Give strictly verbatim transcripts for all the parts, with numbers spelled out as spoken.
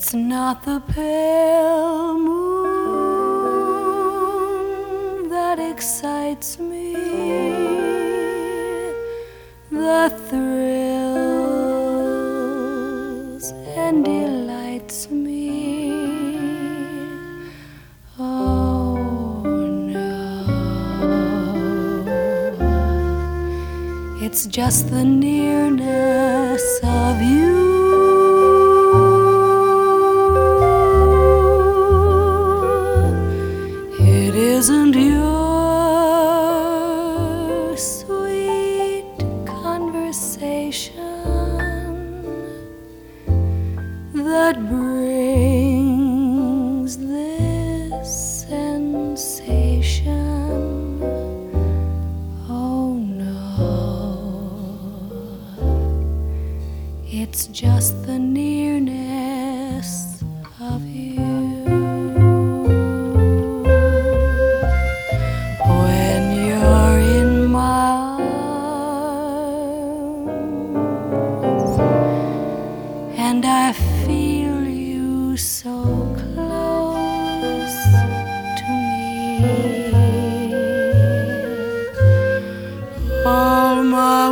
It's not the pale moon that excites me, that thrills and delights me. Oh no, it's just the nearness of you. It isn't your sweet conversation that brings this sensation. Oh no, it's just the nearness of you. And I feel you so close to me. All my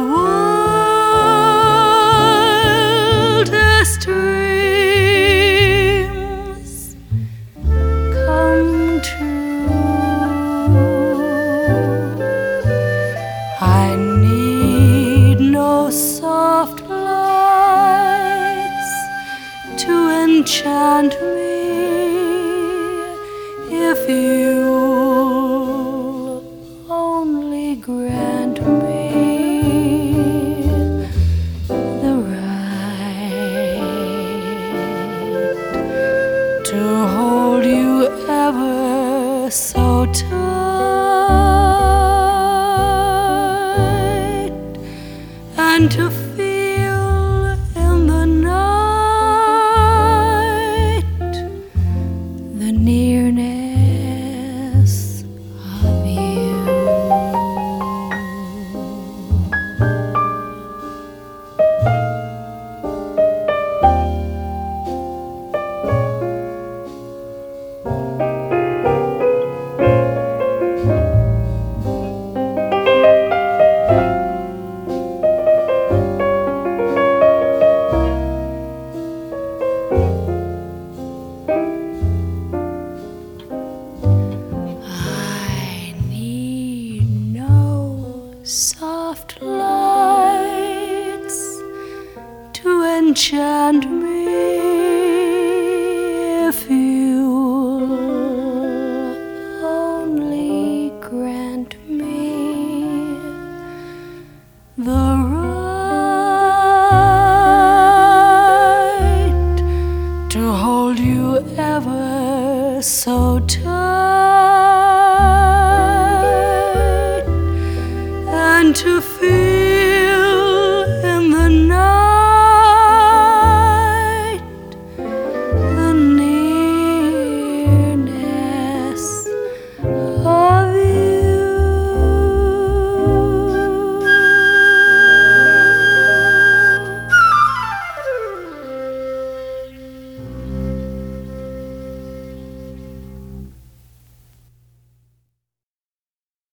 wildest dreams come true. I need no soft to enchant me if you'll only grant me the right to hold you ever so tight and to feel in the night the nearness of you. Soft lights to enchant me if you'll only grant me the right to hold you ever so tight and to feel